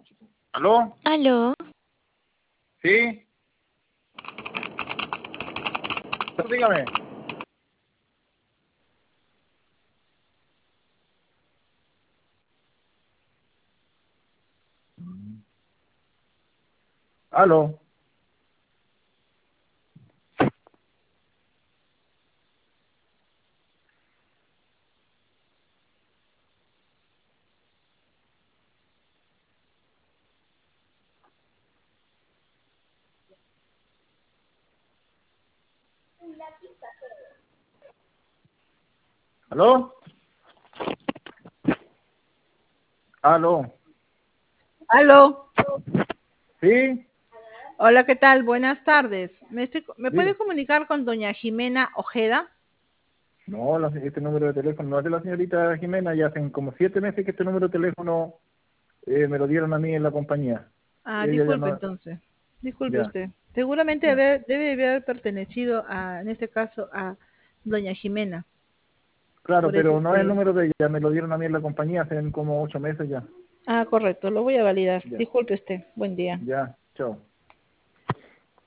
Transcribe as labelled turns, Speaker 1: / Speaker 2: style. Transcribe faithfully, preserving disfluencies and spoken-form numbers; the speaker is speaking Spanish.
Speaker 1: ¿Aló?
Speaker 2: ¿Aló?
Speaker 1: ¿Sí? Dígame. ¿Aló? ¿Aló? ¿Aló?
Speaker 3: Aló.
Speaker 1: ¿Sí?
Speaker 3: Hola, ¿qué tal? Buenas tardes. ¿Me, estoy- ¿me puede
Speaker 1: Diga.
Speaker 3: comunicar con doña Jimena Ojeda?
Speaker 1: No, la- este número de teléfono no es de la señorita Jimena. Ya hacen como siete meses que este número de teléfono eh, me lo dieron a mí en la compañía.
Speaker 3: Ah,
Speaker 1: Ella ya
Speaker 3: disculpe
Speaker 1: no...
Speaker 3: entonces. Disculpe
Speaker 1: Ya,
Speaker 3: usted. Seguramente
Speaker 1: ya.
Speaker 3: haber- debe haber pertenecido a, en este caso, a doña Jimena.
Speaker 1: Claro,
Speaker 3: Por eso
Speaker 1: pero
Speaker 3: es
Speaker 1: no es el
Speaker 3: que...
Speaker 1: número de ella. Me lo dieron a mí en la compañía hace como ocho meses ya.
Speaker 3: Ah, correcto. Lo voy a validar.
Speaker 1: Ya,
Speaker 3: Disculpe usted. Buen día.
Speaker 1: ya. Chao.